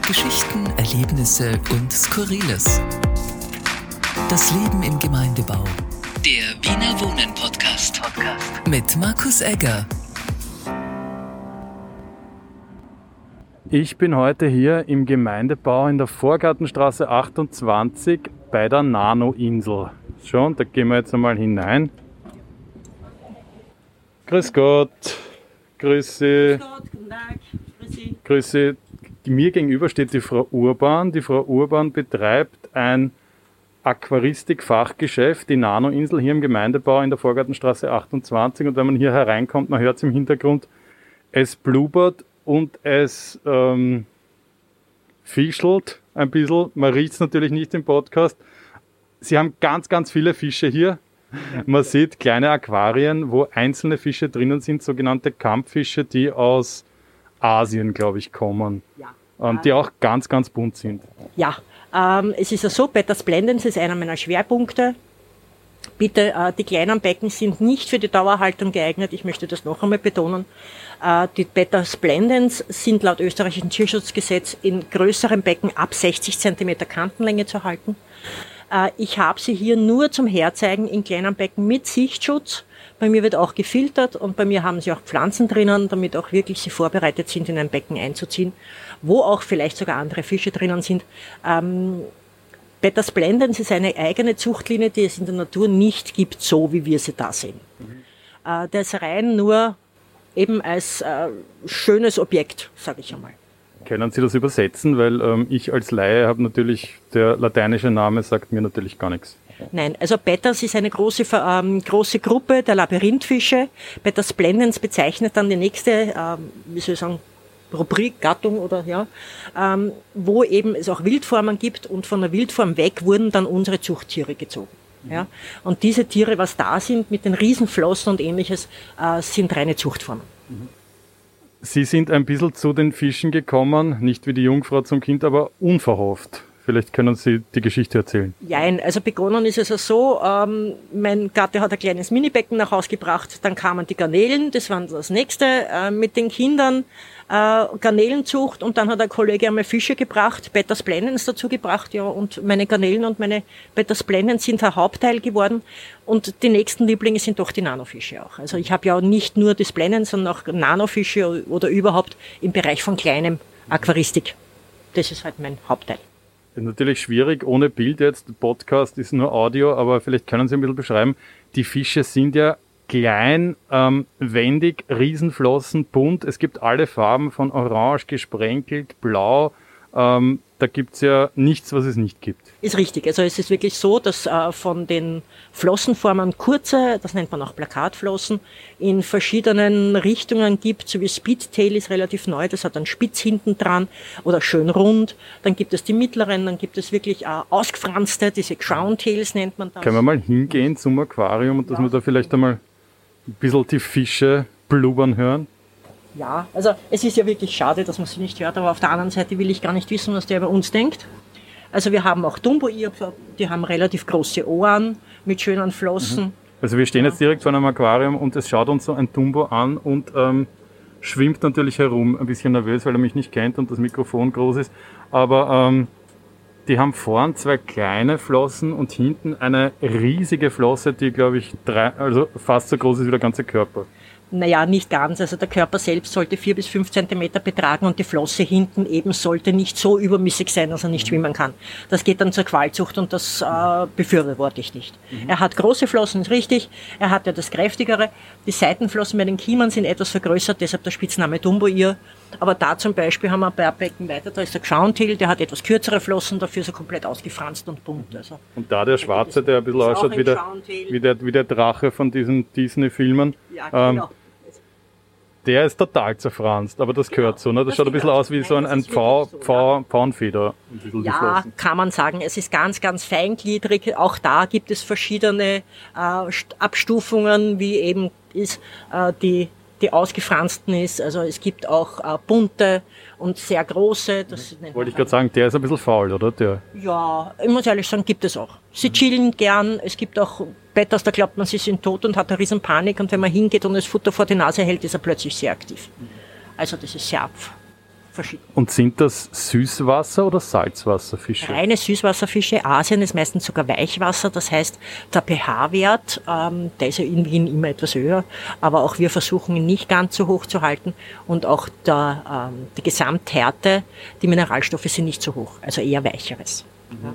Geschichten, Erlebnisse und Skurriles. Das Leben im Gemeindebau. Der Wiener Wohnen Podcast. Mit Markus Egger. Ich bin heute hier im Gemeindebau in der Vorgartenstraße 28 bei der Nano-Insel. Schon, da gehen wir jetzt einmal hinein. Grüß Gott. Grüße. Guten Tag. Grüße. Mir gegenüber steht die Frau Urban. Die Frau Urban betreibt ein Aquaristik-Fachgeschäft, die Nano-Insel hier im Gemeindebau in der Vorgartenstraße 28. Und wenn man hier hereinkommt, man hört es im Hintergrund, es blubbert und es fischelt ein bisschen. Man riecht es natürlich nicht im Podcast. Sie haben ganz, ganz viele Fische hier. Man sieht kleine Aquarien, wo einzelne Fische drinnen sind, sogenannte Kampffische, die aus Asien, glaube ich, kommen. Ja. Und die auch ganz, ganz bunt sind. Ja, es ist ja so, Betta Splendens ist einer meiner Schwerpunkte. Bitte, die kleinen Becken sind nicht für die Dauerhaltung geeignet. Ich möchte das noch einmal betonen. Die Betta Splendens sind laut österreichischen Tierschutzgesetz in größeren Becken ab 60 cm Kantenlänge zu halten. Ich habe sie hier nur zum Herzeigen in kleinen Becken mit Sichtschutz. Bei mir wird auch gefiltert und bei mir haben sie auch Pflanzen drinnen, damit auch wirklich sie vorbereitet sind, in ein Becken einzuziehen, wo auch vielleicht sogar andere Fische drinnen sind. Betta Splendens ist eine eigene Zuchtlinie, die es in der Natur nicht gibt, so wie wir sie da sehen. Das ist rein nur eben als schönes Objekt, sage ich einmal. Können Sie das übersetzen? Weil ich als Laie habe natürlich, der lateinische Name sagt mir natürlich gar nichts. Nein, also Bettas ist eine große Gruppe der Labyrinthfische. Betta Splendens bezeichnet dann die nächste, Rubrik, Gattung oder ja, wo eben es auch Wildformen gibt und von der Wildform weg wurden dann unsere Zuchttiere gezogen. Ja. Und diese Tiere, was da sind, mit den Riesenflossen und ähnliches, sind reine Zuchtformen. Sie sind ein bisschen zu den Fischen gekommen, nicht wie die Jungfrau zum Kind, aber unverhofft. Vielleicht können Sie die Geschichte erzählen. Jein, also begonnen ist es so, mein Gatte hat ein kleines Minibecken nach Hause gebracht, dann kamen die Garnelen, das waren das nächste, mit den Kindern Garnelenzucht und dann hat ein Kollege einmal Fische gebracht, Betta Splendens dazu gebracht, ja, und meine Garnelen und meine Betta Splendens sind ein Hauptteil geworden und die nächsten Lieblinge sind doch die Nanofische auch. Also ich habe ja nicht nur die Splendens, sondern auch Nanofische oder überhaupt im Bereich von kleinem Aquaristik. Das ist halt mein Hauptteil. Ist natürlich schwierig, ohne Bild jetzt. Der Podcast ist nur Audio, aber vielleicht können Sie ein bisschen beschreiben. Die Fische sind ja klein, wendig, Riesenflossen, bunt. Es gibt alle Farben von orange, gesprenkelt, blau. Da gibt's ja nichts, was es nicht gibt. Ist richtig. Also es ist wirklich so, dass von den Flossenformen kurze, das nennt man auch Plakatflossen, in verschiedenen Richtungen gibt, so wie Speedtail ist relativ neu, das hat einen Spitz hinten dran oder schön rund. Dann gibt es die mittleren, dann gibt es wirklich ausgefranste, diese Crowntails nennt man das. Können wir mal hingehen zum Aquarium und dass wir da vielleicht einmal ein bisschen die Fische blubbern hören? Ja, also es ist ja wirklich schade, dass man sie nicht hört, aber auf der anderen Seite will ich gar nicht wissen, was der über uns denkt. Also wir haben auch Dumbo-Ir, die haben relativ große Ohren mit schönen Flossen. Also wir stehen jetzt direkt vor einem Aquarium und es schaut uns so ein Dumbo an und schwimmt natürlich herum, ein bisschen nervös, weil er mich nicht kennt und das Mikrofon groß ist. Aber die haben vorn zwei kleine Flossen und hinten eine riesige Flosse, die, glaube ich, fast so groß ist wie der ganze Körper. Naja, nicht ganz. Also der Körper selbst sollte 4 bis 5 Zentimeter betragen und die Flosse hinten eben sollte nicht so übermäßig sein, dass er nicht schwimmen kann. Das geht dann zur Qualzucht und das befürworte ich nicht. Er hat große Flossen, ist richtig. Er hat ja das kräftigere. Die Seitenflossen bei den Kiemern sind etwas vergrößert, deshalb der Spitzname Dumbo-Ir. Aber da zum Beispiel haben wir ein paar Becken weiter, da ist der Crowntail, der hat etwas kürzere Flossen, dafür ist er komplett ausgefranst und bunt. Also, und da der Schwarze, der ein bisschen ausschaut wie der Drache von diesen Disney-Filmen, ja, genau. Der ist total zerfranst, aber das gehört so, ne? Das schaut ein bisschen aus wie so ein Pfauenfeder. Ja, kann man sagen. Es ist ganz, ganz feingliedrig. Auch da gibt es verschiedene Abstufungen, wie eben ist die ausgefransten ist. Also es gibt auch bunte und sehr große. Das wollte ich gerade sagen, der ist ein bisschen faul, oder? Der? Ja, ich muss ehrlich sagen, gibt es auch. Sie chillen gern. Es gibt auch Bettas, da glaubt man, sie sind tot und hat eine riesen Panik. Und wenn man hingeht und das Futter vor die Nase hält, ist er plötzlich sehr aktiv. Also das ist sehr verschieden. Und sind das Süßwasser- oder Salzwasserfische? Reine Süßwasserfische. Asien ist meistens sogar Weichwasser. Das heißt, der pH-Wert, der ist ja in Wien immer etwas höher, aber auch wir versuchen ihn nicht ganz so hoch zu halten. Und auch die Gesamthärte, die Mineralstoffe sind nicht so hoch, also eher Weicheres. Mhm.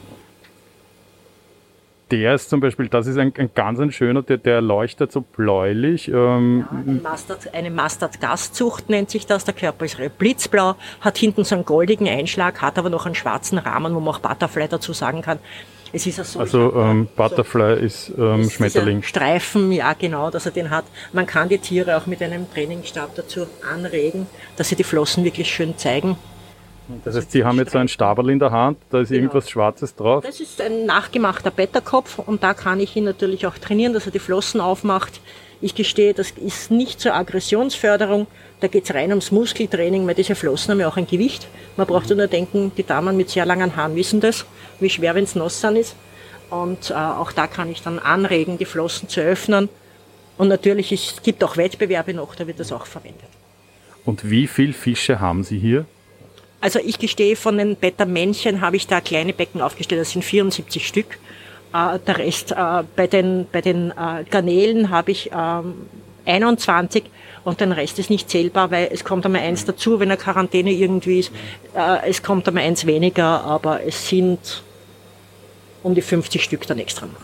Der ist zum Beispiel, das ist ein ganz schöner, der leuchtet so bläulich. Eine Mustard-Gastzucht nennt sich das. Der Körper ist blitzblau, hat hinten so einen goldigen Einschlag, hat aber noch einen schwarzen Rahmen, wo man auch Butterfly dazu sagen kann. Es ist so, Butterfly ist Schmetterling. Streifen, ja genau, dass er den hat. Man kann die Tiere auch mit einem Trainingsstab dazu anregen, dass sie die Flossen wirklich schön zeigen. Das heißt, Sie haben jetzt so ein Stabel in der Hand, da ist irgendwas Schwarzes drauf. Das ist ein nachgemachter Betterkopf und da kann ich ihn natürlich auch trainieren, dass er die Flossen aufmacht. Ich gestehe, das ist nicht zur Aggressionsförderung, da geht es rein ums Muskeltraining, weil diese Flossen haben ja auch ein Gewicht. Man braucht nur denken, die Damen mit sehr langen Haaren wissen das, wie schwer, wenn es nass ist. Und auch da kann ich dann anregen, die Flossen zu öffnen. Und natürlich, es gibt auch Wettbewerbe noch, da wird das auch verwendet. Und wie viele Fische haben Sie hier? Also ich gestehe, von den Beta-Männchen habe ich da kleine Becken aufgestellt, das sind 74 Stück. Der Rest, bei den Garnelen habe ich 21 und den Rest ist nicht zählbar, weil es kommt einmal eins dazu, wenn eine Quarantäne irgendwie ist. Es kommt einmal eins weniger, aber es sind um die 50 Stück dann extra noch.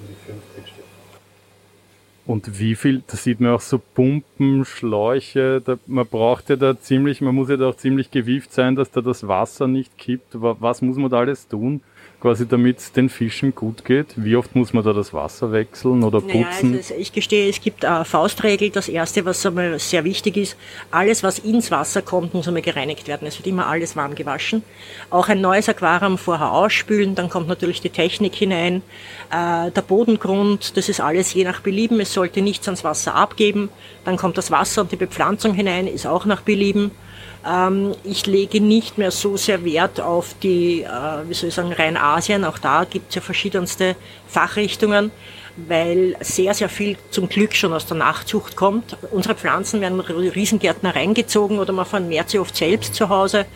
Und wie viel, da sieht man auch so Pumpen, Schläuche, man muss ja da auch ziemlich gewieft sein, dass da das Wasser nicht kippt. Was muss man da alles tun, quasi damit es den Fischen gut geht? Wie oft muss man da das Wasser wechseln oder putzen? Also ich gestehe, es gibt eine Faustregel. Das Erste, was einmal sehr wichtig ist, alles, was ins Wasser kommt, muss einmal gereinigt werden. Es wird immer alles warm gewaschen. Auch ein neues Aquarium vorher ausspülen, dann kommt natürlich die Technik hinein. Der Bodengrund, das ist alles je nach Belieben. Es sollte nichts ans Wasser abgeben. Dann kommt das Wasser und die Bepflanzung hinein, ist auch nach Belieben. Ich lege nicht mehr so sehr Wert auf die, rein Asien. Auch da gibt es ja verschiedenste Fachrichtungen, weil sehr, sehr viel zum Glück schon aus der Nachzucht kommt. Unsere Pflanzen werden in Riesengärtner reingezogen oder man vermehrt sie oft selbst zu Hause.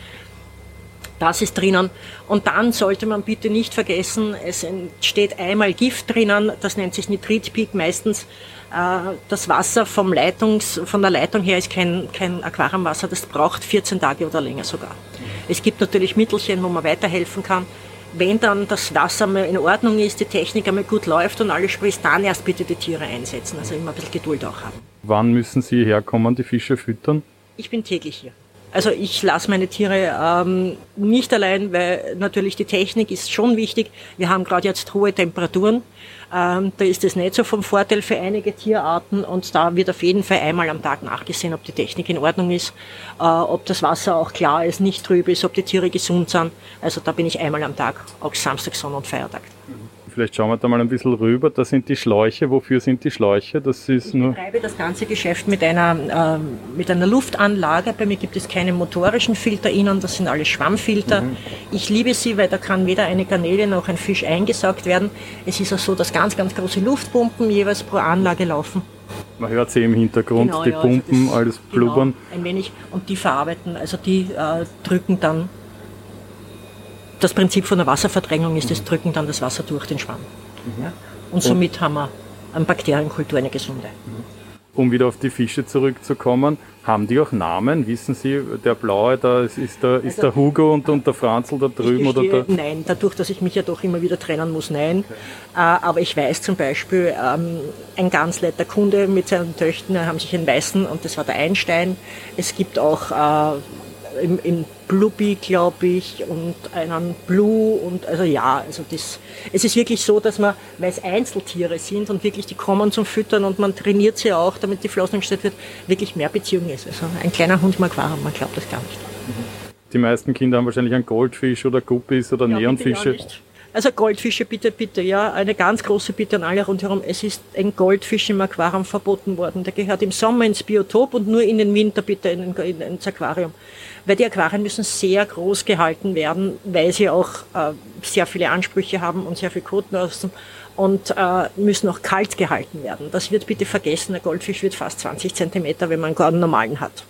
Das ist drinnen. Und dann sollte man bitte nicht vergessen, es entsteht einmal Gift drinnen, das nennt sich Nitritpeak meistens. Das Wasser von der Leitung her ist kein Aquariumwasser, das braucht 14 Tage oder länger sogar. Es gibt natürlich Mittelchen, wo man weiterhelfen kann. Wenn dann das Wasser mal in Ordnung ist, die Technik einmal gut läuft und alles sprießt, dann erst bitte die Tiere einsetzen. Also immer ein bisschen Geduld auch haben. Wann müssen Sie herkommen, die Fische füttern? Ich bin täglich hier. Also ich lasse meine Tiere nicht allein, weil natürlich die Technik ist schon wichtig. Wir haben gerade jetzt hohe Temperaturen. Da ist es nicht so vom Vorteil für einige Tierarten und da wird auf jeden Fall einmal am Tag nachgesehen, ob die Technik in Ordnung ist, ob das Wasser auch klar ist, nicht trüb ist, ob die Tiere gesund sind. Also da bin ich einmal am Tag, auch Samstag, Sonntag und Feiertag. Vielleicht schauen wir da mal ein bisschen rüber. Da sind die Schläuche. Wofür sind die Schläuche? Das ist ich betreibe das ganze Geschäft mit einer Luftanlage. Bei mir gibt es keine motorischen Filter innen, das sind alles Schwammfilter. Ich liebe sie, weil da kann weder eine Garnele noch ein Fisch eingesaugt werden. Es ist auch so, dass ganz, ganz große Luftpumpen jeweils pro Anlage laufen. Man hört sie im Hintergrund, genau, die Pumpen, also alles blubbern. Genau, ein wenig. Und die verarbeiten, also die drücken dann. Das Prinzip von der Wasserverdrängung ist, das drücken dann das Wasser durch den Schwamm. Ja? Und somit haben wir eine Bakterienkultur, eine gesunde. Um wieder auf die Fische zurückzukommen, haben die auch Namen? Wissen Sie, der Blaue, da ist der Hugo und der Franzl da drüben? Oder nein, dadurch, dass ich mich ja doch immer wieder trennen muss, nein. Okay. Aber ich weiß zum Beispiel, ein ganz netter Kunde mit seinen Töchtern haben sich einen weißen, und das war der Einstein. Es gibt auch im Blubby, glaube ich, und einen Blue und also ja, also es ist wirklich so, dass man, weil es Einzeltiere sind und wirklich die kommen zum Füttern und man trainiert sie auch, damit die Flossen gestellt wird, wirklich mehr Beziehung ist. Also ein kleiner Hund im Aquarium, man glaubt das gar nicht. Die meisten Kinder haben wahrscheinlich einen Goldfisch oder Guppies oder Neonfische. Also Goldfische, bitte, bitte, ja, eine ganz große Bitte an alle rundherum. Es ist ein Goldfisch im Aquarium verboten worden. Der gehört im Sommer ins Biotop und nur in den Winter bitte ins Aquarium. Weil die Aquarien müssen sehr groß gehalten werden, weil sie auch sehr viele Ansprüche haben und sehr viel Quoten auslassen und müssen auch kalt gehalten werden. Das wird bitte vergessen. Der Goldfisch wird fast 20 Zentimeter, wenn man einen normalen hat.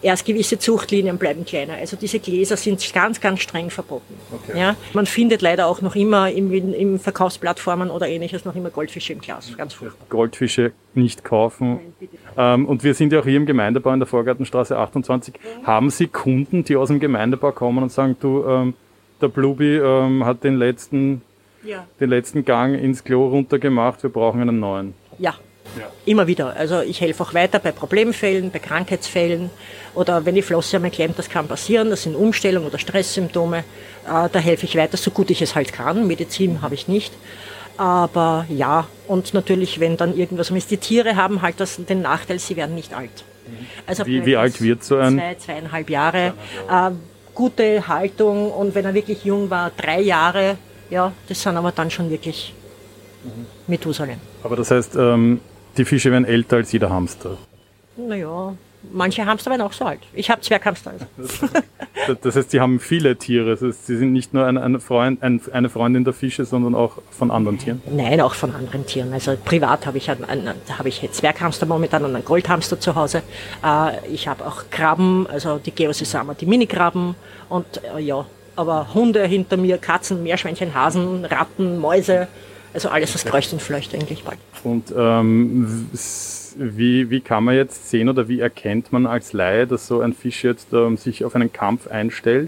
Erst gewisse Zuchtlinien bleiben kleiner. Also diese Gläser sind ganz, ganz streng verboten. Okay. Ja? Man findet leider auch noch immer im Verkaufsplattformen oder ähnliches noch immer Goldfische im Glas. Ganz furchtbar. Goldfische nicht kaufen. Und wir sind ja auch hier im Gemeindebau in der Vorgartenstraße 28. Haben Sie Kunden, die aus dem Gemeindebau kommen und sagen, du, der Blubi hat den letzten Gang ins Klo runtergemacht, wir brauchen einen neuen? Ja. Immer wieder. Also ich helfe auch weiter bei Problemfällen, bei Krankheitsfällen oder wenn die Flosse einmal klemmt, das kann passieren, das sind Umstellungen oder Stresssymptome. Da helfe ich weiter, so gut ich es halt kann. Medizin habe ich nicht. Aber ja, und natürlich, wenn dann irgendwas ist, die Tiere haben halt den Nachteil, sie werden nicht alt. Also wie alt wird so ein? 2,5 Jahre. Gute Haltung und wenn er wirklich jung war, 3 Jahre. Ja, das sind aber dann schon wirklich Methusalem. Aber das heißt, die Fische werden älter als jeder Hamster. Naja, manche Hamster werden auch so alt. Ich habe Zwerghamster. Das heißt, sie haben viele Tiere. Das heißt, sie sind nicht nur eine Freundin der Fische, sondern auch von anderen Tieren? Nein, auch von anderen Tieren. Also privat habe ich Zwerghamster momentan und einen Goldhamster zu Hause. Ich habe auch Krabben, also die Geosisama, die Mini-Krabben und aber Hunde hinter mir, Katzen, Meerschweinchen, Hasen, Ratten, Mäuse. Also alles, was kreucht und fleucht eigentlich bald. Und wie kann man jetzt sehen oder wie erkennt man als Laie, dass so ein Fisch jetzt sich auf einen Kampf einstellt?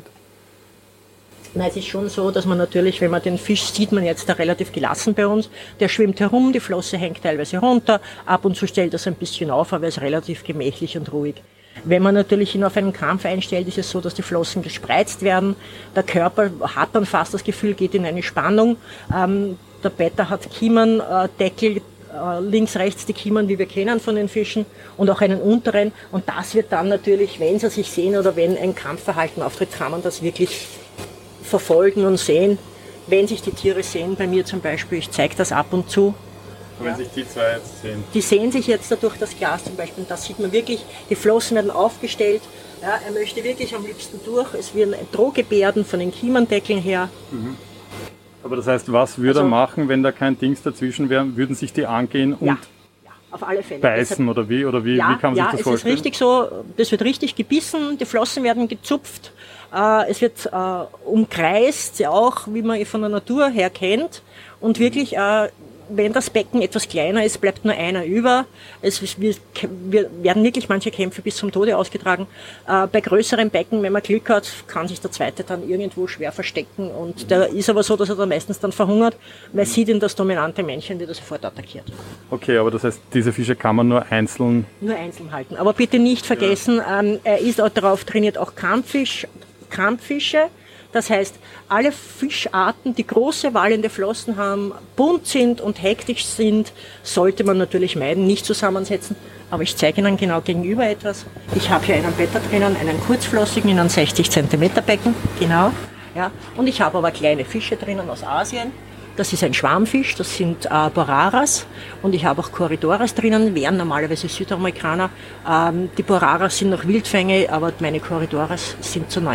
Nein, es ist schon so, dass man natürlich, wenn man den Fisch sieht, man jetzt da relativ gelassen bei uns, der schwimmt herum, die Flosse hängt teilweise runter, ab und zu stellt er es ein bisschen auf, aber er ist relativ gemächlich und ruhig. Wenn man natürlich ihn auf einen Kampf einstellt, ist es so, dass die Flossen gespreizt werden, der Körper hat dann fast das Gefühl, geht in eine Spannung. Der Betta hat Kiemendeckel, links, rechts die Kiemen, wie wir kennen von den Fischen, und auch einen unteren. Und das wird dann natürlich, wenn sie sich sehen oder wenn ein Kampfverhalten auftritt, kann man das wirklich verfolgen und sehen. Wenn sich die Tiere sehen, bei mir zum Beispiel, ich zeige das ab und zu. Wenn sich die zwei jetzt sehen. Die sehen sich jetzt da durch das Glas zum Beispiel. Und das sieht man wirklich, die Flossen werden aufgestellt. Ja, er möchte wirklich am liebsten durch. Es werden Drohgebärden von den Kiemendeckeln her. Mhm. Aber das heißt, was würde er machen, wenn da kein Dings dazwischen wäre? Würden sich die angehen und auf alle Fälle beißen oder wie? Oder wie kann man sich das vorstellen? Ja, es ist richtig so. Das wird richtig gebissen, die Flossen werden gezupft. Es wird umkreist, auch wie man von der Natur her kennt. Und wirklich, wenn das Becken etwas kleiner ist, bleibt nur einer über. Wir werden wirklich manche Kämpfe bis zum Tode ausgetragen. Bei größeren Becken, wenn man Glück hat, kann sich der zweite dann irgendwo schwer verstecken. Und der ist aber so, dass er dann meistens dann verhungert, weil sieht ihn das dominante Männchen, das sofort attackiert. Okay, aber das heißt, diese Fische kann man nur einzeln halten. Aber bitte nicht vergessen, er ist auch darauf trainiert, auch Kampffische. Das heißt, alle Fischarten, die große wallende Flossen haben, bunt sind und hektisch sind, sollte man natürlich meiden, nicht zusammensetzen. Aber ich zeige Ihnen genau gegenüber etwas. Ich habe hier einen Betta drinnen, einen kurzflossigen in einem 60 cm Becken, genau. Ja. Und ich habe aber kleine Fische drinnen aus Asien. Das ist ein Schwarmfisch, das sind Boraras. Und ich habe auch Corridoras drinnen, wären normalerweise Südamerikaner. Die Boraras sind noch Wildfänge, aber meine Corridoras sind zu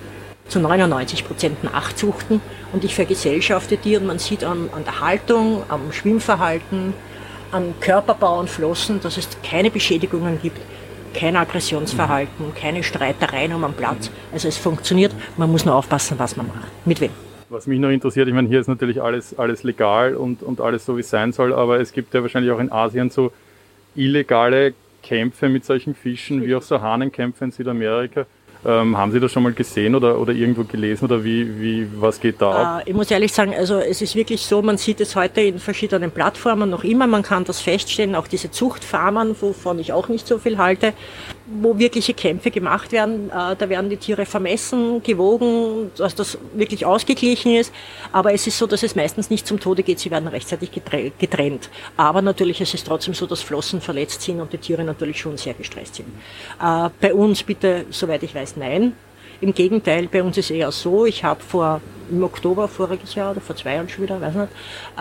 99% Nachzuchten und ich vergesellschafte die und man sieht an der Haltung, am Schwimmverhalten, am Körperbau und Flossen, dass es keine Beschädigungen gibt, kein Aggressionsverhalten, keine Streitereien am Platz. Also es funktioniert, man muss nur aufpassen, was man macht, mit wem. Was mich noch interessiert, ich meine, hier ist natürlich alles legal und alles so, wie es sein soll, aber es gibt ja wahrscheinlich auch in Asien so illegale Kämpfe mit solchen Fischen, wie auch so Hahnenkämpfe in Südamerika. Haben Sie das schon mal gesehen oder irgendwo gelesen oder was geht da ab? Ich muss ehrlich sagen, also es ist wirklich so, man sieht es heute in verschiedenen Plattformen noch immer, man kann das feststellen, auch diese Zuchtfarmen, wovon ich auch nicht so viel halte, wo wirkliche Kämpfe gemacht werden, da werden die Tiere vermessen, gewogen, dass das wirklich ausgeglichen ist, aber es ist so, dass es meistens nicht zum Tode geht, sie werden rechtzeitig getrennt. Aber natürlich ist es trotzdem so, dass Flossen verletzt sind und die Tiere natürlich schon sehr gestresst sind. Bei uns bitte, soweit ich weiß, nein. Im Gegenteil, bei uns ist eher so, ich habe im Oktober voriges Jahr oder vor 2 Jahren schon wieder, weiß nicht,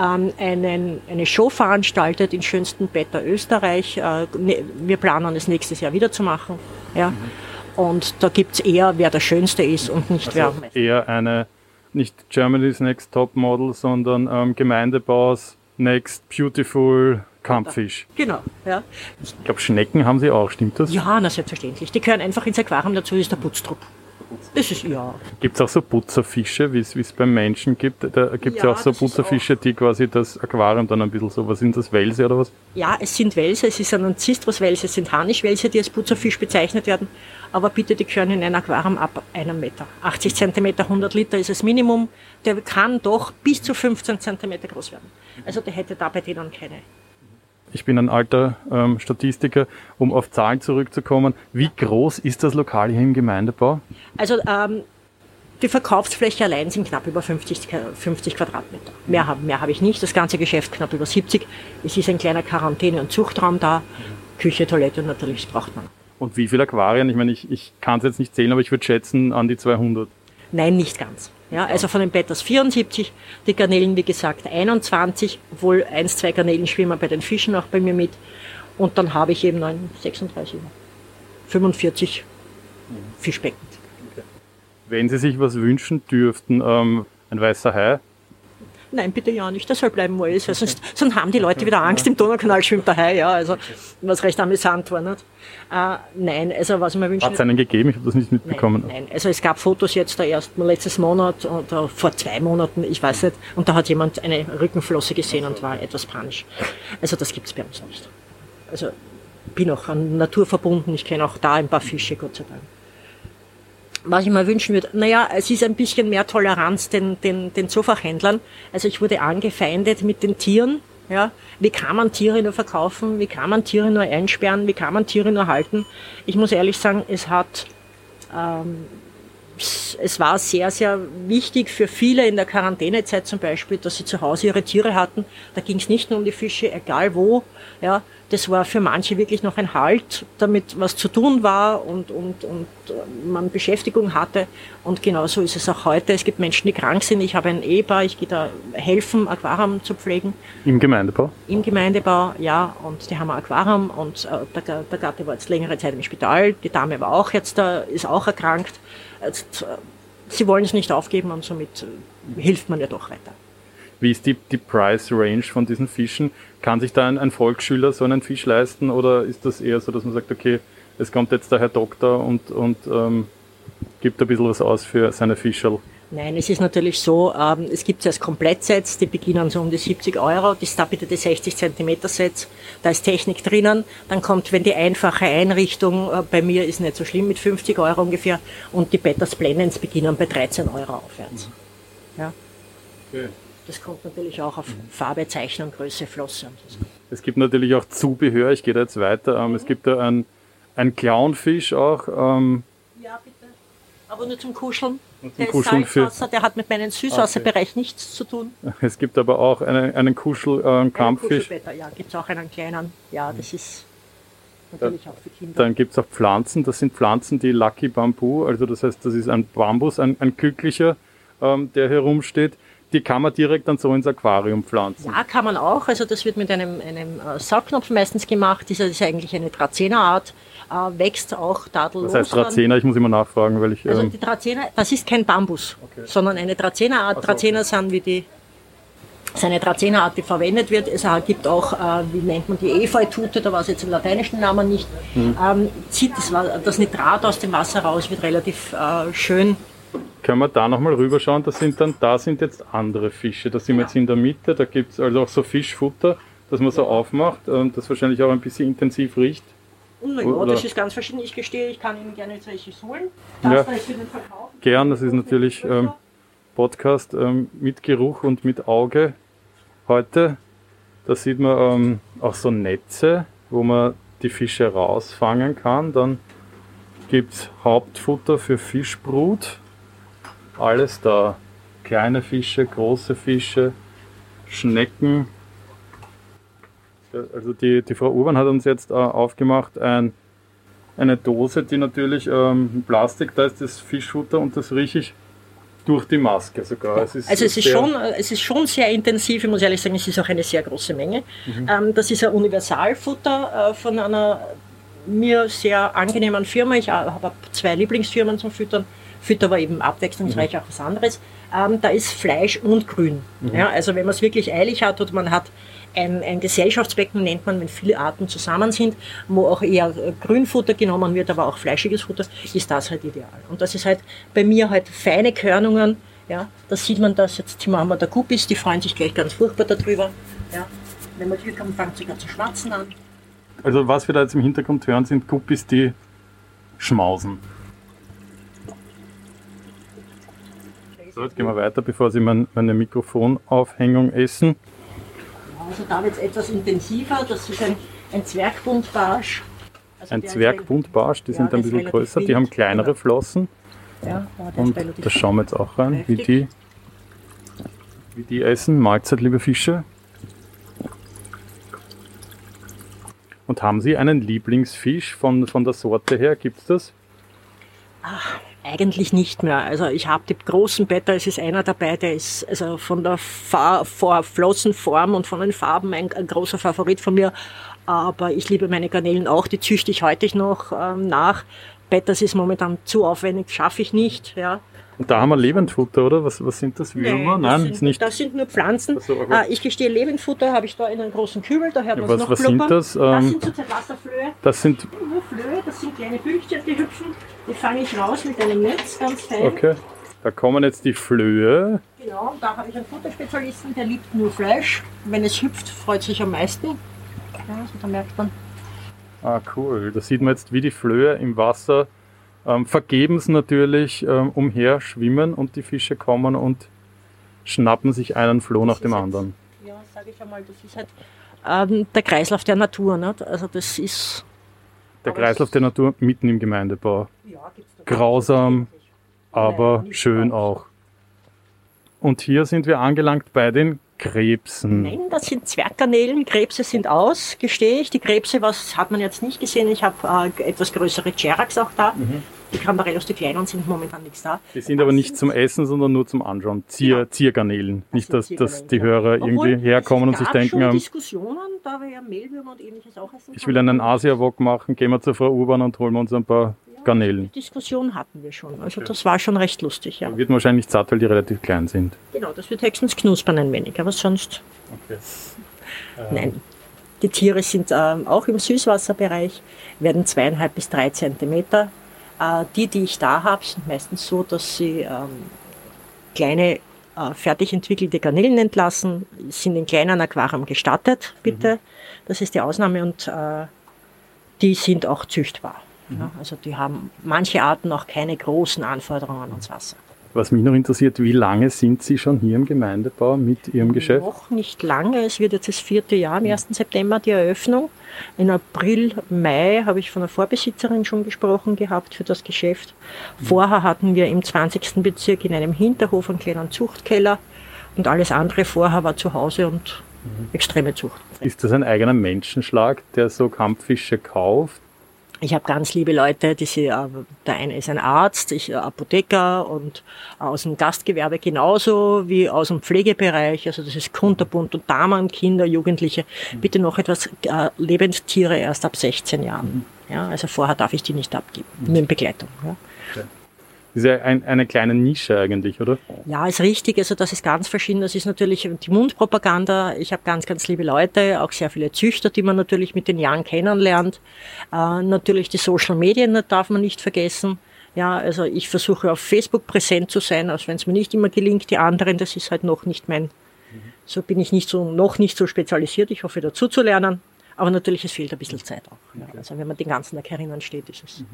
eine Show veranstaltet in schönsten Betta Österreich. Wir planen es nächstes Jahr wieder zu machen. Ja. Und da gibt's eher, wer der Schönste ist und nicht also eher nicht Germany's Next Top Model, sondern Gemeindebaus Next Beautiful Kampffisch. Genau, ja. Ich glaube, Schnecken haben Sie auch, stimmt das? Ja, na selbstverständlich. Die gehören einfach ins Aquarium, dazu ist der Putztrupp. Das ist, ja. Gibt es auch so Putzerfische, wie es beim Menschen gibt? Da gibt es Ja, auch so das ist Putzerfische, die quasi das Aquarium dann ein bisschen so, was sind das, Welse oder was? Ja, es sind Welse, es ist ein Zistruswelse, es sind Harnischwelse, die als Putzerfisch bezeichnet werden. Aber bitte, die gehören in ein Aquarium ab 1 Meter. 80 Zentimeter, 100 Liter ist das Minimum. Der kann doch bis zu 15 Zentimeter groß werden. Also der hätte da bei denen keine. Ich bin ein alter Statistiker, um auf Zahlen zurückzukommen. Wie groß ist das Lokal hier im Gemeindebau? Also die Verkaufsfläche allein sind knapp über 50 Quadratmeter. Mehr habe ich nicht. Das ganze Geschäft knapp über 70. Es ist ein kleiner Quarantäne- und Zuchtraum da. Küche, Toilette natürlich, das braucht man. Und wie viele Aquarien? Ich meine, ich kann es jetzt nicht zählen, aber ich würde schätzen an die 200. Nein, nicht ganz. Ja, also von den Bettas 74, die Garnelen wie gesagt 21, obwohl 2 Garnelen schwimmen bei den Fischen auch bei mir mit. Und dann habe ich eben 45 Fischbecken. Okay. Wenn Sie sich was wünschen dürften, ein weißer Hai? Nein, bitte ja nicht, das soll bleiben, wo er ist, weil sonst haben die Leute wieder Angst, im Donaukanal schwimmt der Hai, ja, also was recht amüsant war, nicht? Nein, also was ich mir wünschen... Hat es einen gegeben? Ich habe das nicht mitbekommen. Nein, also es gab Fotos jetzt letztes Monat oder vor 2 Monaten, ich weiß nicht, und da hat jemand eine Rückenflosse gesehen und war etwas panisch. Also das gibt's bei uns nicht. Also bin auch an Natur verbunden, ich kenne auch da ein paar Fische, Gott sei Dank. Was ich mir wünschen würde, naja, es ist ein bisschen mehr Toleranz den Zoofachhändlern. Also ich wurde angefeindet mit den Tieren. Ja, wie kann man Tiere nur verkaufen? Wie kann man Tiere nur einsperren? Wie kann man Tiere nur halten? Ich muss ehrlich sagen, es war sehr, sehr wichtig für viele in der Quarantänezeit zum Beispiel, dass sie zu Hause ihre Tiere hatten. Da ging es nicht nur um die Fische, egal wo. Ja, das war für manche wirklich noch ein Halt, damit was zu tun war und man Beschäftigung hatte. Und genauso ist es auch heute. Es gibt Menschen, die krank sind. Ich habe ein Ehepaar, ich gehe da helfen, Aquarium zu pflegen. Im Gemeindebau? Im Gemeindebau, ja. Und die haben ein Aquarium und der Gatte war jetzt längere Zeit im Spital. Die Dame war auch jetzt da, ist auch erkrankt. Jetzt, sie wollen es nicht aufgeben und somit hilft man ja doch weiter. Wie ist die Price Range von diesen Fischen? Kann sich da ein Volksschüler so einen Fisch leisten oder ist das eher so, dass man sagt, okay, es kommt jetzt der Herr Doktor und gibt ein bisschen was aus für seine Fischerl? Nein, es ist natürlich so, es gibt es als Komplettsets, die beginnen so um die 70 €, das ist da bitte die 60 cm Sets, da ist Technik drinnen, dann kommt, wenn die einfache Einrichtung, bei mir ist nicht so schlimm, mit 50 € ungefähr, und die Bettas Blendens beginnen bei 13 € aufwärts. Ja. Okay. Das kommt natürlich auch auf Farbe, Zeichnung, Größe, Flosse und so. Es gibt natürlich auch Zubehör, ich gehe da jetzt weiter, es gibt da ein Clownfisch auch. Ja, bitte. Aber nur zum Kuscheln. Der ist Salzwasser, der hat mit meinem Süßwasserbereich nichts zu tun. Es gibt aber auch einen Kuschelkampffisch. Ja, gibt es auch einen kleinen. Ja, das ist natürlich auch für Kinder. Dann gibt es auch Pflanzen, das sind Pflanzen, die Lucky Bamboo, also das heißt, das ist ein Bambus, ein kücklicher, der herumsteht. Die kann man direkt dann so ins Aquarium pflanzen. Ja, kann man auch. Also das wird mit einem Saugnapf meistens gemacht. Das ist eigentlich eine Dracaena-Art. Wächst auch tadellos. Was heißt Dracaena? Ich muss immer nachfragen, weil ich... Also die Dracaena, das ist kein Bambus, sondern eine Dracaena-Art. Dracaena sind eine Dracaena-Art, die verwendet wird. Es gibt auch, wie nennt man die, Efeutute, da war es jetzt im lateinischen Namen nicht. Zieht das Nitrat aus dem Wasser raus, wird relativ schön. Können wir da nochmal rüberschauen? Da sind jetzt andere Fische. Da sind wir jetzt in der Mitte. Da gibt es also auch so Fischfutter, das man so aufmacht, das wahrscheinlich auch ein bisschen intensiv riecht. Ja, das ist ganz verschieden. Ich gestehe, ich kann Ihnen gerne jetzt welche holen. Das ist für den Verkauf. Gern, das ist natürlich Podcast mit Geruch und mit Auge heute. Da sieht man auch so Netze, wo man die Fische rausfangen kann. Dann gibt es Hauptfutter für Fischbrut. Alles da. Kleine Fische, große Schnecken. Also die Frau Urban hat uns jetzt aufgemacht eine Dose, die natürlich Plastik, da ist das Fischfutter und das rieche ich durch die Maske sogar. Es ist schon sehr intensiv, ich muss ehrlich sagen, es ist auch eine sehr große Menge. Das ist ein Universalfutter von einer mir sehr angenehmen Firma. Ich habe 2 Lieblingsfirmen zum Füttern. Fütter war eben abwechslungsreich auch was anderes. Da ist Fleisch und Grün. Ja, also wenn man es wirklich eilig hat und man hat ein Gesellschaftsbecken nennt man, wenn viele Arten zusammen sind, wo auch eher Grünfutter genommen wird, aber auch fleischiges Futter, ist das halt ideal. Und das ist halt bei mir halt feine Körnungen. Ja, da sieht man das, jetzt haben wir da Guppies, die freuen sich gleich ganz furchtbar darüber. Ja, wenn man Glück haben, fängt sie gerade zu schmatzen an. Also was wir da jetzt im Hintergrund hören, sind Guppies, die schmausen. So, jetzt gehen wir weiter, bevor sie meine Mikrofonaufhängung essen. Also da wird es etwas intensiver, das ist ein Zwergbuntbarsch. Also ein Zwergbuntbarsch, die sind ein bisschen größer, die haben kleinere Flossen. Ja, und da schauen wir jetzt auch rein, wie die essen. Mahlzeit, liebe Fische. Und haben Sie einen Lieblingsfisch von der Sorte her? Gibt es das? Ach, eigentlich nicht mehr. Also ich habe die großen Betta, es ist einer dabei, der ist also von der Flossenform und von den Farben ein großer Favorit von mir. Aber ich liebe meine Garnelen auch, die züchte ich heute noch nach. Bettas ist momentan zu aufwendig, schaffe ich nicht. Ja. Und da haben wir Lebendfutter, oder? Was sind das? Würmer? Nein, das sind nur Pflanzen. So, okay. Ich gestehe, Lebendfutter habe ich da in einem großen Kübel, da hört man es noch was blubbern. Sind das? Das sind zurzeit Wasserflöhe. Das sind nur Flöhe, das sind kleine Büchchen, die hüpfen. Die fange ich raus mit einem Netz, ganz fein. Okay, da kommen jetzt die Flöhe. Genau, und da habe ich einen Futterspezialisten, der liebt nur Fleisch. Wenn es hüpft, freut sich am meisten. Ja, also da merkt man. Ah, cool. Da sieht man jetzt, wie die Flöhe im Wasser vergebens natürlich umher schwimmen und die Fische kommen und schnappen sich einen Floh nach dem anderen. Ja, sage ich einmal, das ist halt der Kreislauf der Natur. Nicht? Also das ist der Kreislauf der Natur mitten im Gemeindebau. Ja, gibt's da grausam, aber schön auch. Und hier sind wir angelangt bei den Krebsen. Nein, das sind Zwerggarnelen. Krebse sind aus, gestehe ich. Die Krebse, was hat man jetzt nicht gesehen. Ich habe etwas größere Cherax auch da. Die Camarellos, die kleinen, sind momentan nichts da. Die sind aber nicht zum Essen, sondern nur zum Anschauen. Ziergarnelen. Nicht, dass die Hörer irgendwie herkommen und sich denken, schon Diskussionen, da wir ja Mehlwürmer und ähnliches auch essen. Ich will einen Asia-Wok machen, gehen wir zur Frau Urban und holen wir uns ein paar Garnelen. Die Diskussion hatten wir schon. Also das war schon recht lustig. Ja. Wird wahrscheinlich satt, weil die relativ klein sind. Genau, das wird höchstens knuspern ein wenig, aber sonst... Okay. Nein. Die Tiere sind auch im Süßwasserbereich, werden 2,5 bis 3 Zentimeter. Die ich da habe, sind meistens so, dass sie kleine, fertig entwickelte Garnelen entlassen, sind in kleinen Aquarium gestattet, bitte. Das ist die Ausnahme und die sind auch züchtbar. Ja, also die haben manche Arten auch keine großen Anforderungen ans Wasser. Was mich noch interessiert, wie lange sind Sie schon hier im Gemeindebau mit Ihrem Geschäft? Noch nicht lange, es wird jetzt das 4. Jahr, am 1. September die Eröffnung. In April, Mai habe ich von einer Vorbesitzerin schon gesprochen gehabt für das Geschäft. Vorher hatten wir im 20. Bezirk in einem Hinterhof einen kleinen Zuchtkeller und alles andere vorher war zu Hause und extreme Zucht. Ist das ein eigener Menschenschlag, der so Kampffische kauft? Ich habe ganz liebe Leute, der eine ist ein Arzt, Apotheker und aus dem Gastgewerbe genauso wie aus dem Pflegebereich. Also das ist kunterbunt und Damen, Kinder, Jugendliche. Bitte noch etwas Lebendtiere erst ab 16 Jahren. Ja, also vorher darf ich die nicht abgeben, nur in Begleitung. Ja. Das ist ja eine kleine Nische eigentlich, oder? Ja, ist richtig. Also das ist ganz verschieden. Das ist natürlich die Mundpropaganda. Ich habe ganz, ganz liebe Leute, auch sehr viele Züchter, die man natürlich mit den Jahren kennenlernt. Natürlich die Social Medien darf man nicht vergessen. Ja, also ich versuche auf Facebook präsent zu sein, auch wenn es mir nicht immer gelingt. Die anderen, das ist halt noch nicht so bin ich noch nicht so spezialisiert. Ich hoffe dazu zu lernen. Aber natürlich, es fehlt ein bisschen Zeit auch. Ja. Also wenn man den ganzen Tag herinnen steht, ist es...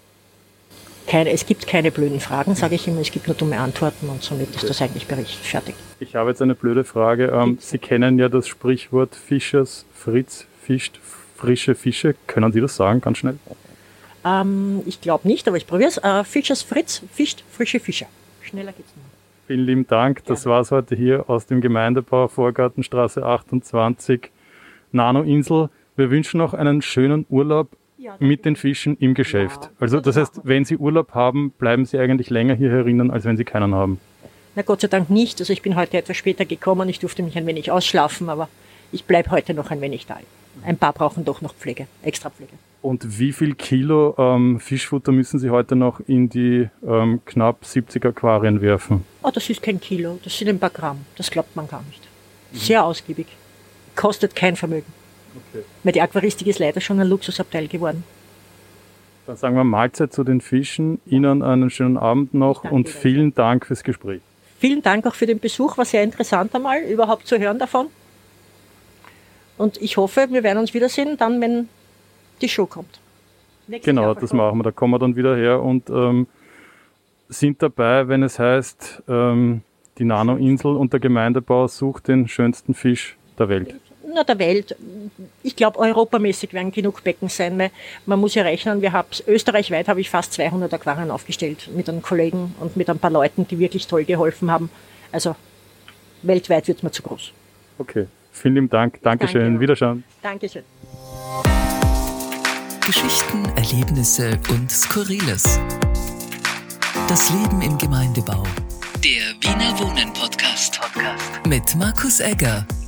Es gibt keine blöden Fragen, sage ich immer, es gibt nur dumme Antworten und somit ist das eigentlich Bericht fertig. Ich habe jetzt eine blöde Frage. Sie kennen ja das Sprichwort Fischers Fritz fischt frische Fische. Können Sie das sagen, ganz schnell? Ich glaube nicht, aber ich probiere es. Fischers Fritz fischt frische Fische. Schneller geht's nicht. Vielen lieben Dank. Das war's heute hier aus dem Gemeindebau Vorgartenstraße 28, Nanoinsel. Wir wünschen noch einen schönen Urlaub mit den Fischen im Geschäft. Ja, also das heißt, wenn Sie Urlaub haben, bleiben Sie eigentlich länger hier herinnen, als wenn Sie keinen haben? Na Gott sei Dank nicht. Also ich bin heute etwas später gekommen. Ich durfte mich ein wenig ausschlafen, aber ich bleibe heute noch ein wenig da. Ein paar brauchen doch noch Pflege, extra Pflege. Und wie viel Kilo Fischfutter müssen Sie heute noch in die knapp 70 Aquarien werfen? Oh, das ist kein Kilo, das sind ein paar Gramm. Das glaubt man gar nicht. Sehr ausgiebig. kostet kein Vermögen. Okay. Weil die Aquaristik ist leider schon ein Luxusabteil geworden. Dann sagen wir Mahlzeit zu den Fischen, Ihnen einen schönen Abend noch und vielen Dank fürs Gespräch. Vielen Dank auch für den Besuch, war sehr interessant einmal, überhaupt zu hören davon. Und ich hoffe, wir werden uns wiedersehen, dann, wenn die Show kommt. Genau, das machen wir. Da kommen wir dann wieder her und sind dabei, wenn es heißt, die Nano-Insel und der Gemeindebau sucht den schönsten Fisch der Welt. Na, der Welt. Ich glaube, europamäßig werden genug Becken sein, weil man muss ja rechnen, österreichweit habe ich fast 200 Aquarien aufgestellt mit einem Kollegen und mit ein paar Leuten, die wirklich toll geholfen haben. Also weltweit wird es mir zu groß. Okay, vielen lieben Dank. Dankeschön. Danke. Wiederschauen. Dankeschön. Geschichten, Erlebnisse und Skurriles. Das Leben im Gemeindebau. Der Wiener Wohnen Podcast. Mit Markus Egger.